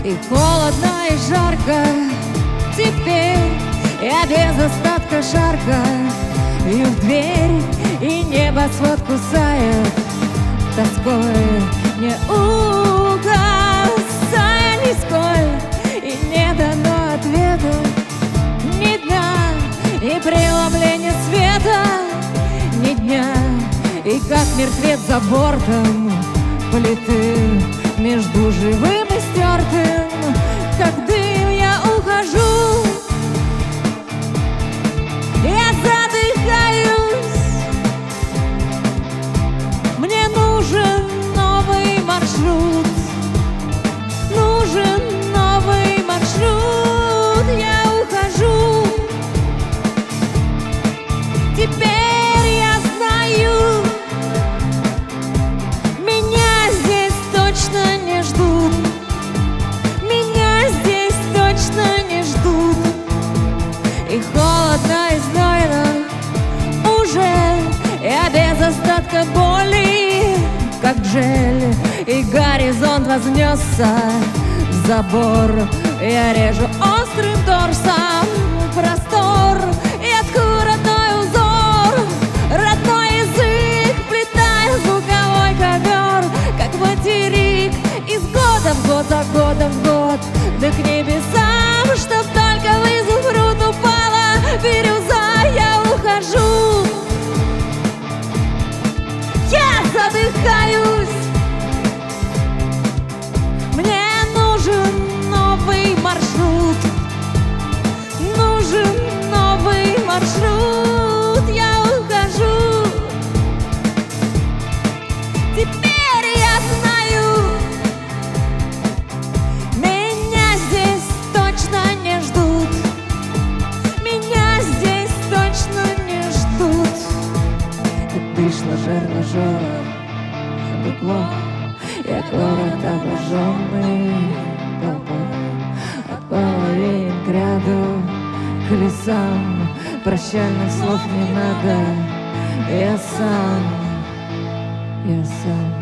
И холодно, и жарко. Теперь я без остатка шаркаю в дверь, и небосвод кусает тоской, не угасая нисколь. И не дано ответа ни дня, ни преломления света, ни дня. И как мертвец за бортом плиты между живым и стертым, как дым я ухожу, я задыхаюсь. Мне нужен новый маршрут, нужен новый маршрут. Я ухожу, теперь я знаю, меня здесь точно не ждут, меня здесь точно не ждут. И холодно, и знойно уже, я без остатка боли, как жель. И горизонт вознесся в забор, я режу острым торсом простор. Я тку родной узор, родной язык, плетая звуковой ковер, как материк, из года в год, за годом в год, да к небесам, чтоб только в изумруд упала бирюза. Я ухожу, я задыхаюсь. Мне нужен новый маршрут, нужен новый маршрут. Я ухожу, теперь я знаю, меня здесь точно не ждут, меня здесь точно не ждут. Как пришло жерло жора, дупло, я город обожженный толпой, от половин к ряду, к лесам. Прощальных слов не надо, я сам